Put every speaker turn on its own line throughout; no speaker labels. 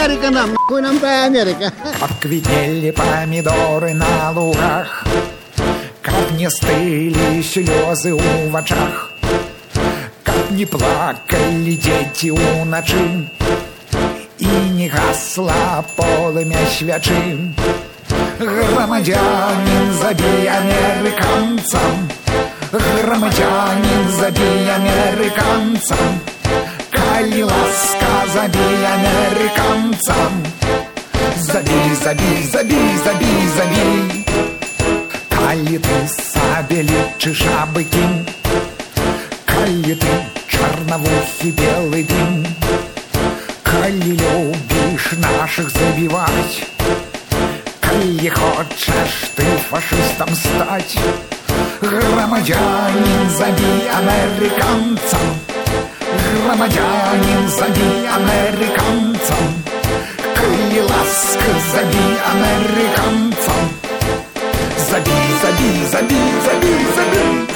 Америка нам, нахуй нам та Америка.
Отквитнели помидоры на лугах, как не стыли слезы у очах, как не плакали дети у ночи, и не гасла полымя свечи. Громадянин, забей американцам, громадянин, забей американцам, коли ласка, забей американцам. Забей, забей, забей, забей, забей. Коли ты сабели чи жабыки, коли ты черновухий белый дым, коли любишь наших забивать, коли хочешь ты фашистом стать, громадянин, забей американцам, громадянин, забей американцам, коли ласка, забей американцам. Забей, забей, забей, забей, забей.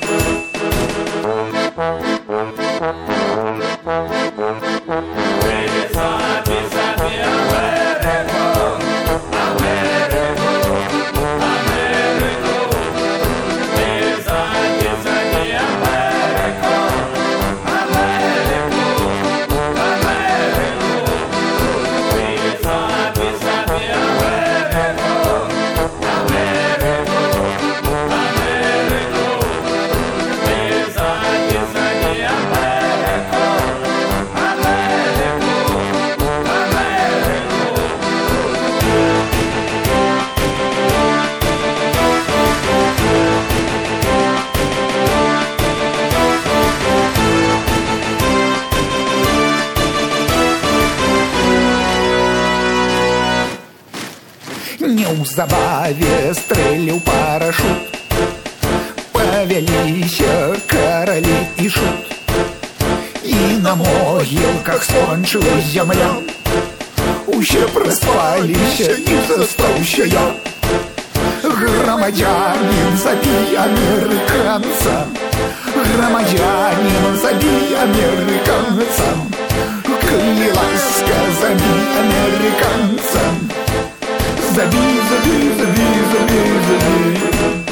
Неўзабаве стрэліў парашут, павяліся каралі і шут, і на могілках скончылась зямля. Усе праспаліся, і застаўся я. Громадянин, забей американца, громадянин, забей американца, коли ласка, забей американца. Забей, забей, забей, забей, забей.